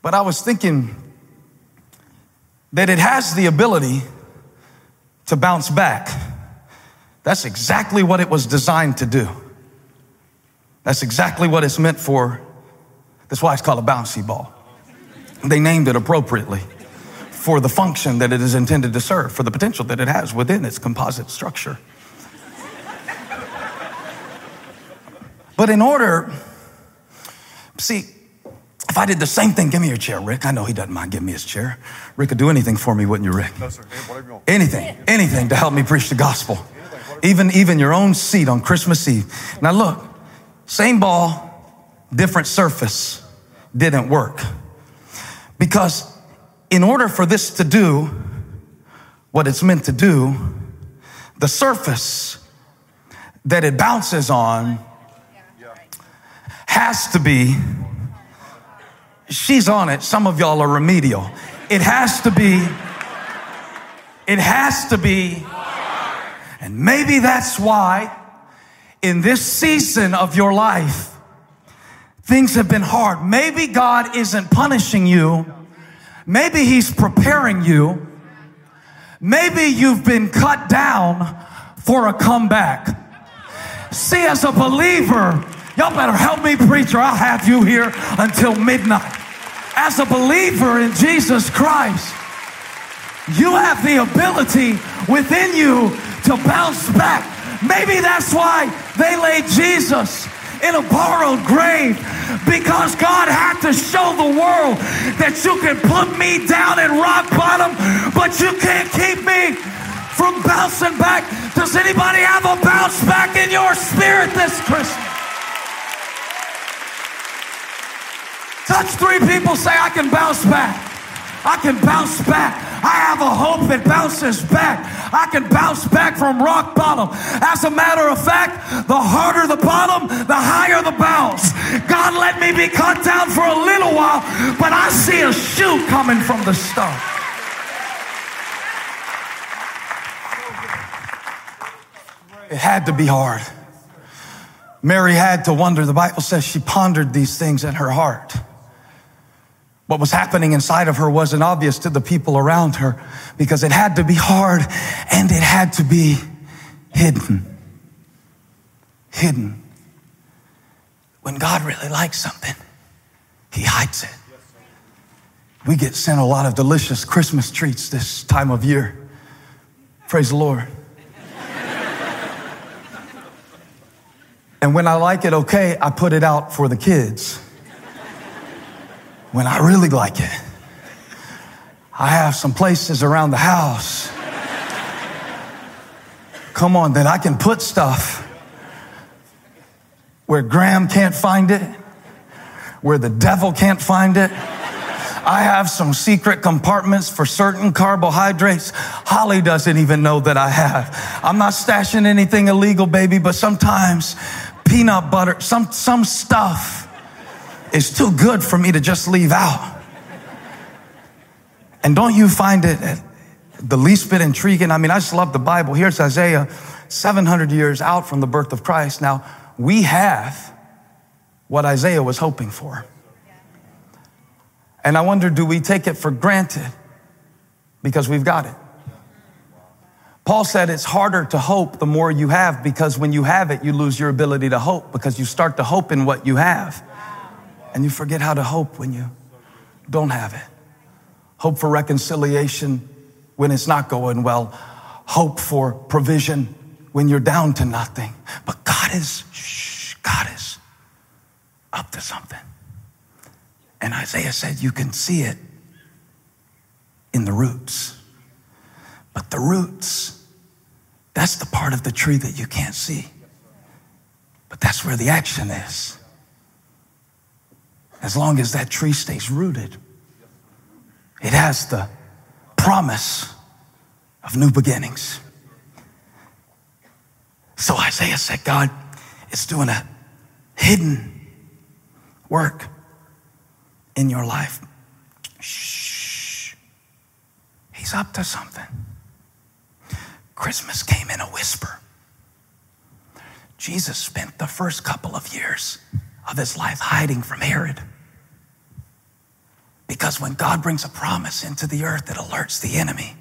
But I was thinking that it has the ability to bounce back. That's exactly what it was designed to do. That's exactly what it's meant for. That's why it's called a bouncy ball. They named it appropriately for the function that it is intended to serve, for the potential that it has within its composite structure. But in order, see, if I did the same thing, give me your chair, Rick. I know he doesn't mind giving me his chair. Rick could do anything for me, wouldn't you, Rick? No, sir. Whatever you want. Anything to help me preach the gospel. Even your own seat on Christmas Eve. Now look, same ball, different surface, didn't work. Because in order for this to do what it's meant to do, the surface that it bounces on has to be, she's on it. Some of y'all are remedial. It has to be, and maybe that's why in this season of your life, things have been hard. Maybe God isn't punishing you. Maybe he's preparing you. Maybe you've been cut down for a comeback. See, as a believer, y'all better help me preach or I'll have you here until midnight. As a believer in Jesus Christ, you have the ability within you to bounce back. Maybe that's why they laid Jesus in a borrowed grave, because God had to show the world that you can put me down at rock bottom, but you can't keep me from bouncing back. Does anybody have a bounce back in your spirit this Christmas? Touch three people, say, I can bounce back. I can bounce back. I have a hope that bounces back. I can bounce back from rock bottom. As a matter of fact, the harder the bottom, the higher the bounce. God let me be cut down for a little while, but I see a shoot coming from the start. It had to be hard. Mary had to wonder. The Bible says she pondered these things in her heart. What was happening inside of her wasn't obvious to the people around her because it had to be hard and it had to be hidden. Hidden. When God really likes something, he hides it. We get sent a lot of delicious Christmas treats this time of year. Praise the Lord. And when I like it okay, I put it out for the kids. When I really like it, I have some places around the house, come on, that I can put stuff where Graham can't find it, where the devil can't find it. I have some secret compartments for certain carbohydrates Holly doesn't even know that I have. I'm not stashing anything illegal, baby, but sometimes peanut butter, some stuff is too good for me to just leave out. And don't you find it the least bit intriguing? I mean, I just love the Bible. Here's Isaiah, 700 years out from the birth of Christ. Now, we have what Isaiah was hoping for. And I wonder, do we take it for granted because we've got it? Paul said it's harder to hope the more you have, because when you have it, you lose your ability to hope because you start to hope in what you have. And you forget how to hope when you don't have it. Hope for reconciliation when it's not going well. Hope for provision when you're down to nothing. But God is up to something. And Isaiah said you can see it in the roots. But the roots, that's the part of the tree that you can't see. But that's where the action is. As long as that tree stays rooted, it has the promise of new beginnings. So Isaiah said, God is doing a hidden work in your life. Shh. He's up to something. Christmas came in a whisper. Jesus spent the first couple of years of his life hiding from Herod Because when God brings a promise into the earth, it alerts the enemy.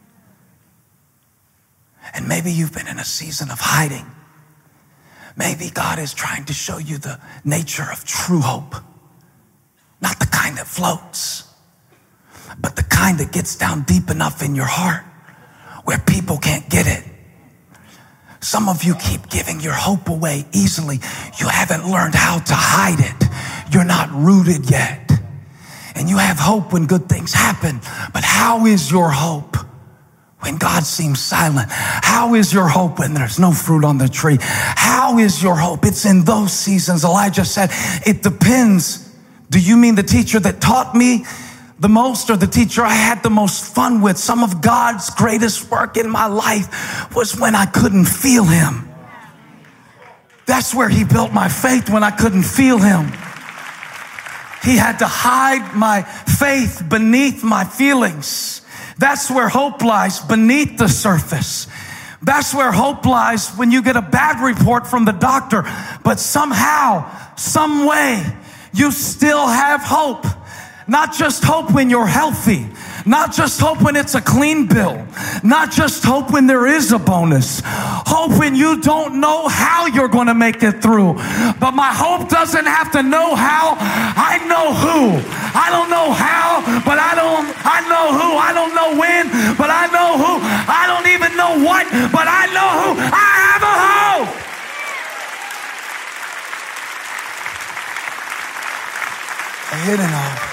And maybe you've been in a season of hiding. Maybe God is trying to show you the nature of true hope. Not the kind that floats, but the kind that gets down deep enough in your heart where people can't get it. Some of you keep giving your hope away easily. You haven't learned how to hide it. You're not rooted yet. And you have hope when good things happen. But how is your hope when God seems silent? How is your hope when there's no fruit on the tree? How is your hope? It's in those seasons. Elijah said, it depends. Do you mean the teacher that taught me the most or the teacher I had the most fun with? Some of God's greatest work in my life was when I couldn't feel him. That's where he built my faith, when I couldn't feel him. He had to hide my faith beneath my feelings. That's where hope lies, beneath the surface. That's where hope lies when you get a bad report from the doctor, but somehow, some way, you still have hope. Not just hope when you're healthy. Not just hope when it's a clean bill. Not just hope when there is a bonus. Hope when you don't know how you're going to make it through. But my hope doesn't have to know how. I know who. I don't know how, but I know who. I don't know when, but I know who. I don't even know what, but I know who. I have a hope. A hidden hope.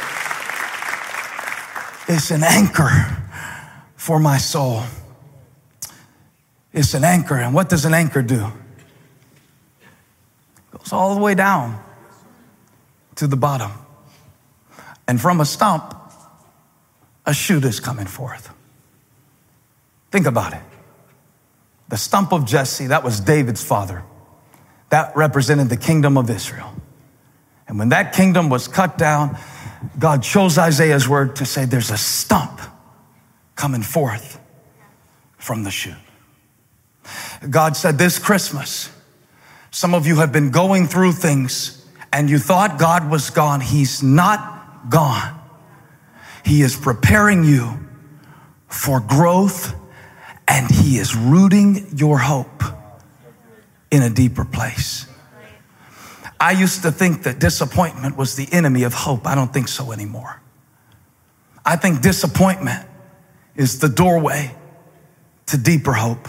It's an anchor for my soul. It's an anchor. And what does an anchor do? It goes all the way down to the bottom. And from a stump, a shoot is coming forth. Think about it. The stump of Jesse, that was David's father. That represented the kingdom of Israel. And when that kingdom was cut down, God chose Isaiah's word to say there's a stump coming forth from the shoot. God said this Christmas, some of you have been going through things and you thought God was gone. He's not gone. He is preparing you for growth, and he is rooting your hope in a deeper place. I used to think that disappointment was the enemy of hope. I don't think so anymore. I think disappointment is the doorway to deeper hope.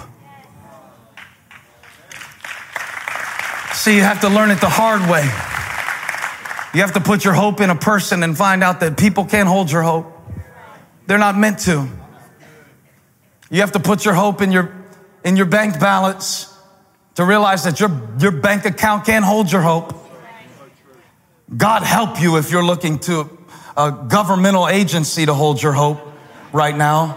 See, you have to learn it the hard way. You have to put your hope in a person and find out that people can't hold your hope. They're not meant to. You have to put your hope in your bank balance to realize that your bank account can't hold your hope. God help you if you're looking to a governmental agency to hold your hope right now.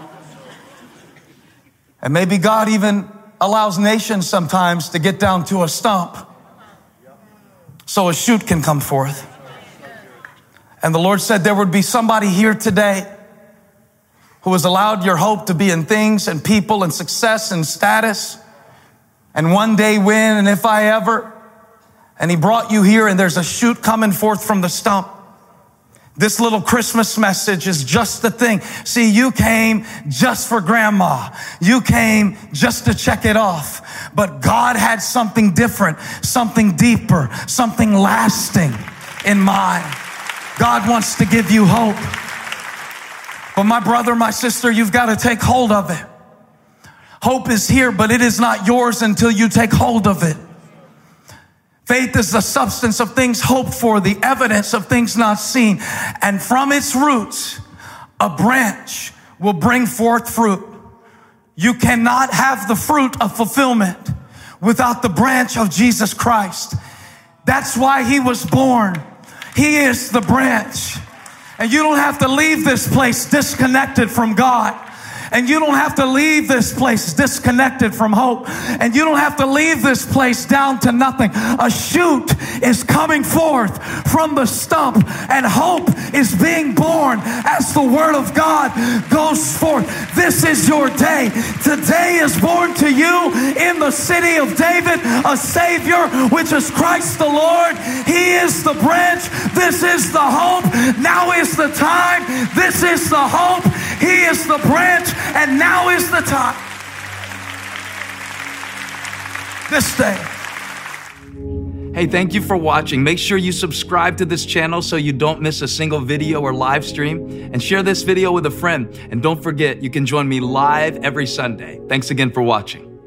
And maybe God even allows nations sometimes to get down to a stump so a shoot can come forth. And the Lord said there would be somebody here today who has allowed your hope to be in things and people and success and status and one day win and if I ever. And he brought you here and there's a shoot coming forth from the stump. This little Christmas message is just the thing. See, you came just for grandma. You came just to check it off. But God had something different, something deeper, something lasting in mind. God wants to give you hope. But my brother, my sister, you've got to take hold of it. Hope is here, but it is not yours until you take hold of it. Faith is the substance of things hoped for, the evidence of things not seen. And from its roots, a branch will bring forth fruit. You cannot have the fruit of fulfillment without the branch of Jesus Christ. That's why he was born. He is the branch. And you don't have to leave this place disconnected from God. And you don't have to leave this place disconnected from hope. And you don't have to leave this place down to nothing. A shoot is coming forth from the stump, and hope is being born as the word of God goes forth. This is your day. Today is born to you in the city of David a Savior, which is Christ the Lord. He is the branch. This is the hope. Now is the time. This is the hope. He is the branch, and now is the time. This day. Hey, thank you for watching. Make sure you subscribe to this channel so you don't miss a single video or live stream, and share this video with a friend. And don't forget, you can join me live every Sunday. Thanks again for watching.